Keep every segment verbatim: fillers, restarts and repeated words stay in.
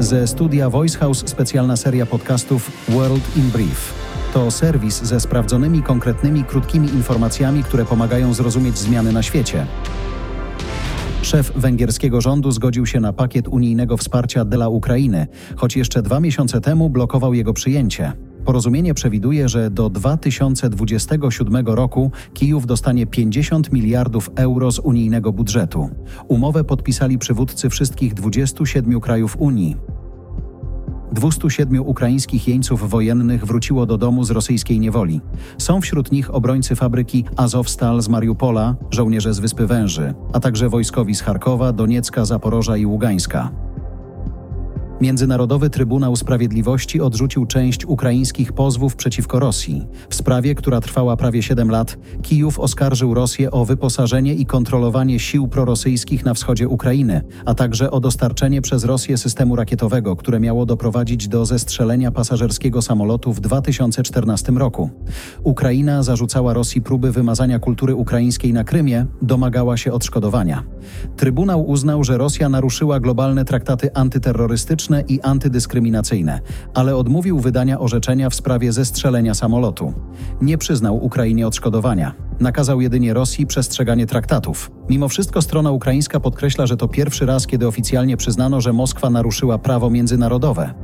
Ze studia Voice House specjalna seria podcastów World in Brief. To serwis ze sprawdzonymi, konkretnymi, krótkimi informacjami, które pomagają zrozumieć zmiany na świecie. Szef węgierskiego rządu zgodził się na pakiet unijnego wsparcia dla Ukrainy, choć jeszcze dwa miesiące temu blokował jego przyjęcie. Porozumienie przewiduje, że do dwa tysiące dwudziestego siódmego roku Kijów dostanie pięćdziesiąt miliardów euro z unijnego budżetu. Umowę podpisali przywódcy wszystkich dwudziestu siedmiu krajów Unii. dwustu siedmiu ukraińskich jeńców wojennych wróciło do domu z rosyjskiej niewoli. Są wśród nich obrońcy fabryki Azovstal z Mariupola, żołnierze z Wyspy Węży, a także wojskowi z Charkowa, Doniecka, Zaporoża i Ługańska. Międzynarodowy Trybunał Sprawiedliwości odrzucił część ukraińskich pozwów przeciwko Rosji. W sprawie, która trwała prawie siedem lat, Kijów oskarżył Rosję o wyposażenie i kontrolowanie sił prorosyjskich na wschodzie Ukrainy, a także o dostarczenie przez Rosję systemu rakietowego, które miało doprowadzić do zestrzelenia pasażerskiego samolotu w dwa tysiące czternastym roku. Ukraina zarzucała Rosji próby wymazania kultury ukraińskiej na Krymie, domagała się odszkodowania. Trybunał uznał, że Rosja naruszyła globalne traktaty antyterrorystyczne i antydyskryminacyjne, ale odmówił wydania orzeczenia w sprawie zestrzelenia samolotu. Nie przyznał Ukrainie odszkodowania. Nakazał jedynie Rosji przestrzeganie traktatów. Mimo wszystko strona ukraińska podkreśla, że to pierwszy raz, kiedy oficjalnie przyznano, że Moskwa naruszyła prawo międzynarodowe.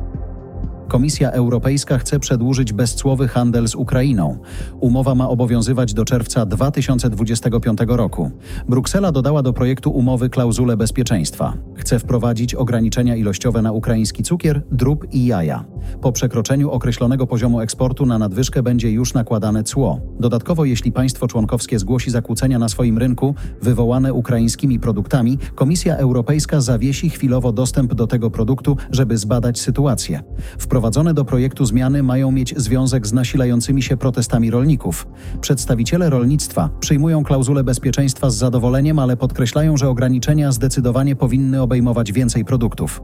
Komisja Europejska chce przedłużyć bezcłowy handel z Ukrainą. Umowa ma obowiązywać do czerwca dwa tysiące dwudziestego piątego roku. Bruksela dodała do projektu umowy klauzulę bezpieczeństwa. Chce wprowadzić ograniczenia ilościowe na ukraiński cukier, drób i jaja. Po przekroczeniu określonego poziomu eksportu na nadwyżkę będzie już nakładane cło. Dodatkowo, jeśli państwo członkowskie zgłosi zakłócenia na swoim rynku wywołane ukraińskimi produktami, Komisja Europejska zawiesi chwilowo dostęp do tego produktu, żeby zbadać sytuację. Wprowadzone do projektu zmiany mają mieć związek z nasilającymi się protestami rolników. Przedstawiciele rolnictwa przyjmują klauzulę bezpieczeństwa z zadowoleniem, ale podkreślają, że ograniczenia zdecydowanie powinny obejmować więcej produktów.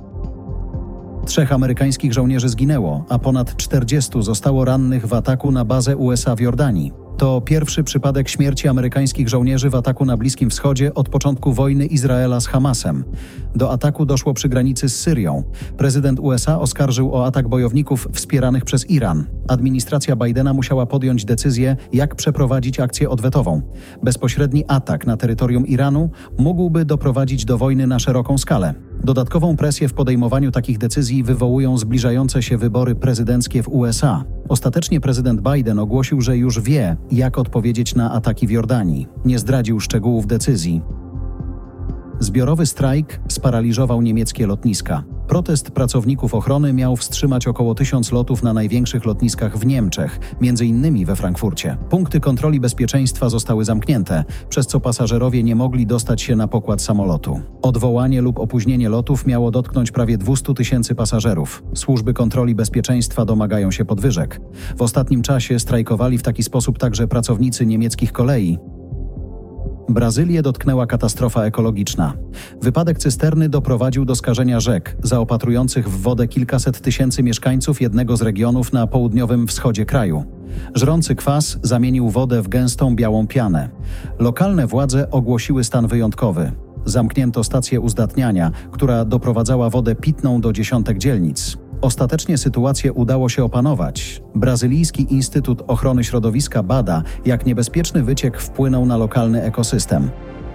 Trzech amerykańskich żołnierzy zginęło, a ponad czterdziestu zostało rannych w ataku na bazę U S A w Jordanii. To pierwszy przypadek śmierci amerykańskich żołnierzy w ataku na Bliskim Wschodzie od początku wojny Izraela z Hamasem. Do ataku doszło przy granicy z Syrią. Prezydent U S A oskarżył o atak bojowników wspieranych przez Iran. Administracja Bidena musiała podjąć decyzję, jak przeprowadzić akcję odwetową. Bezpośredni atak na terytorium Iranu mógłby doprowadzić do wojny na szeroką skalę. Dodatkową presję w podejmowaniu takich decyzji wywołują zbliżające się wybory prezydenckie w U S A. Ostatecznie prezydent Biden ogłosił, że już wie, jak odpowiedzieć na ataki w Jordanii. Nie zdradził szczegółów decyzji. Zbiorowy strajk sparaliżował niemieckie lotniska. Protest pracowników ochrony miał wstrzymać około tysiąc lotów na największych lotniskach w Niemczech, między innymi we Frankfurcie. Punkty kontroli bezpieczeństwa zostały zamknięte, przez co pasażerowie nie mogli dostać się na pokład samolotu. Odwołanie lub opóźnienie lotów miało dotknąć prawie dwustu tysięcy pasażerów. Służby kontroli bezpieczeństwa domagają się podwyżek. W ostatnim czasie strajkowali w taki sposób także pracownicy niemieckich kolei. Brazylię dotknęła katastrofa ekologiczna. Wypadek cysterny doprowadził do skażenia rzek, zaopatrujących w wodę kilkaset tysięcy mieszkańców jednego z regionów na południowym wschodzie kraju. Żrący kwas zamienił wodę w gęstą białą pianę. Lokalne władze ogłosiły stan wyjątkowy. Zamknięto stację uzdatniania, która doprowadzała wodę pitną do dziesiątek dzielnic. Ostatecznie sytuację udało się opanować. Brazylijski Instytut Ochrony Środowiska bada, jak niebezpieczny wyciek wpłynął na lokalny ekosystem.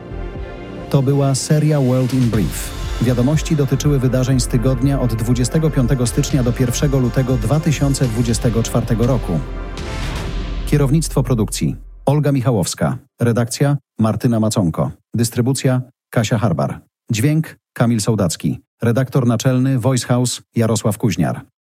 To była seria World in Brief. Wiadomości dotyczyły wydarzeń z tygodnia od dwudziestego piątego stycznia do pierwszego lutego dwa tysiące dwudziestego czwartego roku. Kierownictwo produkcji Olga Michałowska. Redakcja Martyna Maconko. Dystrybucja Kasia Harbar. Dźwięk Kamil Sołdacki. Redaktor naczelny Voice House Jarosław Kuźniar.